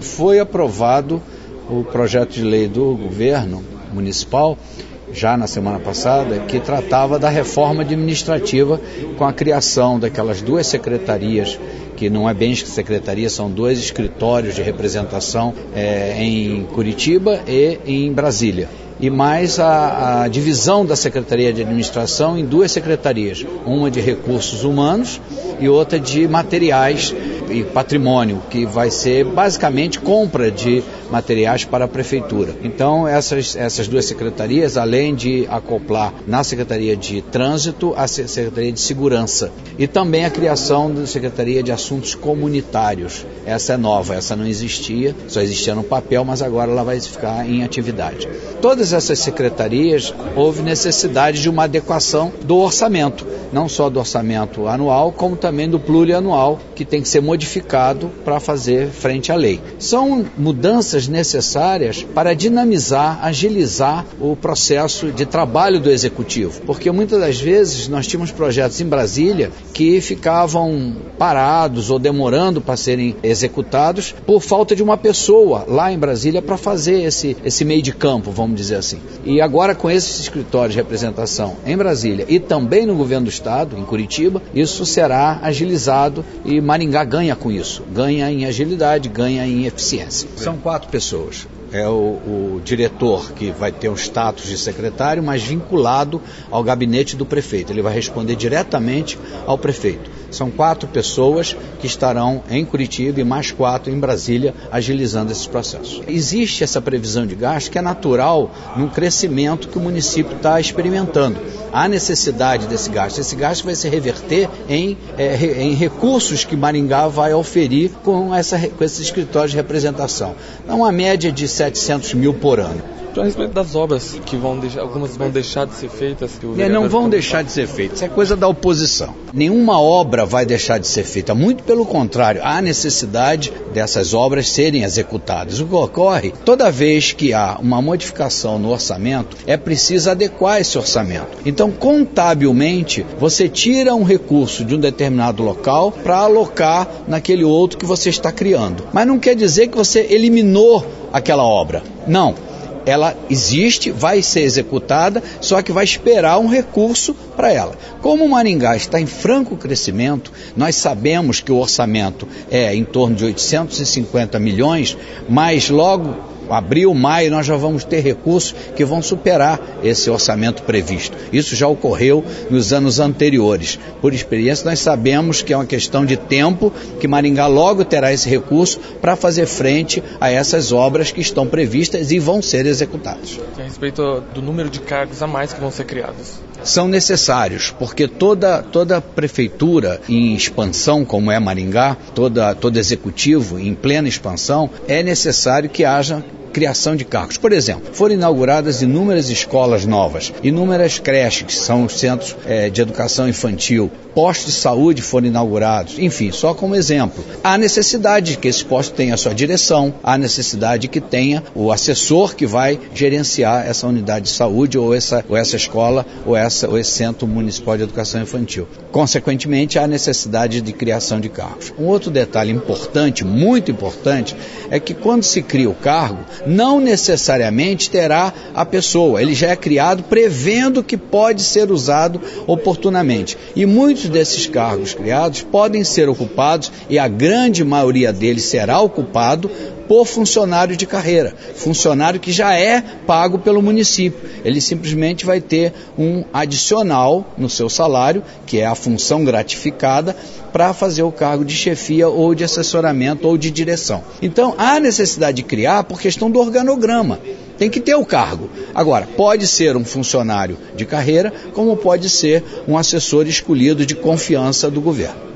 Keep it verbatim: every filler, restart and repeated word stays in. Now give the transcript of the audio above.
Foi aprovado o projeto de lei do governo municipal, já na semana passada, que tratava da reforma administrativa com a criação daquelas duas secretarias, que não é bem secretaria, são dois escritórios de representação é, em Curitiba e em Brasília. E mais a, a divisão da Secretaria de Administração em duas secretarias, uma de recursos humanos e outra de materiais e patrimônio, que vai ser basicamente compra de materiais para a Prefeitura. Então essas, essas duas secretarias, além de acoplar na Secretaria de Trânsito, a Secretaria de Segurança e também a criação da Secretaria de Assuntos Comunitários. Essa é nova, essa não existia, só existia no papel, mas agora ela vai ficar em atividade. Todas essas secretarias, houve necessidade de uma adequação do orçamento, não só do orçamento anual, como também do plurianual, que tem que ser modificado para fazer frente à lei. São mudanças necessárias para dinamizar, agilizar o processo de trabalho do Executivo, porque muitas das vezes nós tínhamos projetos em Brasília que ficavam parados ou demorando para serem executados por falta de uma pessoa lá em Brasília para fazer esse, esse meio de campo, vamos dizer assim. E agora, com esses escritórios de representação em Brasília e também no governo do Estado, em Curitiba, isso será agilizado e Maringá ganha com isso. Ganha em agilidade, ganha em eficiência. São quatro pessoas. É o, o diretor, que vai ter o status de secretário, mas vinculado ao gabinete do prefeito. Ele vai responder diretamente ao prefeito. São quatro pessoas que estarão em Curitiba e mais quatro em Brasília, agilizando esses processos. Existe essa previsão de gasto que é natural no crescimento que o município está experimentando. Há necessidade desse gasto. Esse gasto vai se reverter em, é, em recursos que Maringá vai oferir com, essa, com esses escritórios de representação. Então, uma média de setecentos mil por ano. A respeito das obras que vão deixar, algumas vão deixar de ser feitas. Que o é, não vão deixar de ser feitas, isso é coisa da oposição. Nenhuma obra vai deixar de ser feita, muito pelo contrário, há necessidade dessas obras serem executadas. O que ocorre, toda vez que há uma modificação no orçamento, é preciso adequar esse orçamento. Então, contabilmente, você tira um recurso de um determinado local para alocar naquele outro que você está criando. Mas não quer dizer que você eliminou aquela obra. Não. Ela existe, vai ser executada, só que vai esperar um recurso para ela. Como o Maringá está em franco crescimento, nós sabemos que o orçamento é em torno de oitocentos e cinquenta milhões, mas logo abril, maio, nós já vamos ter recursos que vão superar esse orçamento previsto. Isso já ocorreu nos anos anteriores. Por experiência, nós sabemos que é uma questão de tempo, que Maringá logo terá esse recurso para fazer frente a essas obras que estão previstas e vão ser executadas. A respeito do número de cargos a mais que vão ser criados. São necessários, porque toda, toda prefeitura em expansão, como é Maringá, toda, todo executivo em plena expansão, é necessário que haja criação de cargos. Por exemplo, foram inauguradas inúmeras escolas novas, inúmeras creches, que são os centros é, de educação infantil, postos de saúde foram inaugurados, enfim, só como exemplo. Há necessidade de que esse posto tenha a sua direção, há necessidade que tenha o assessor que vai gerenciar essa unidade de saúde ou essa, ou essa escola ou, essa, ou esse centro municipal de educação infantil. Consequentemente, há necessidade de criação de cargos. Um outro detalhe importante, muito importante, é que quando se cria o cargo, não necessariamente terá a pessoa. Ele já é criado prevendo que pode ser usado oportunamente. E muitos desses cargos criados podem ser ocupados, e a grande maioria deles será ocupado por funcionário de carreira, funcionário que já é pago pelo município. Ele simplesmente vai ter um adicional no seu salário, que é a função gratificada, para fazer o cargo de chefia ou de assessoramento ou de direção. Então, há necessidade de criar por questão do organograma. Tem que ter o cargo. Agora, pode ser um funcionário de carreira, como pode ser um assessor escolhido de confiança do governo.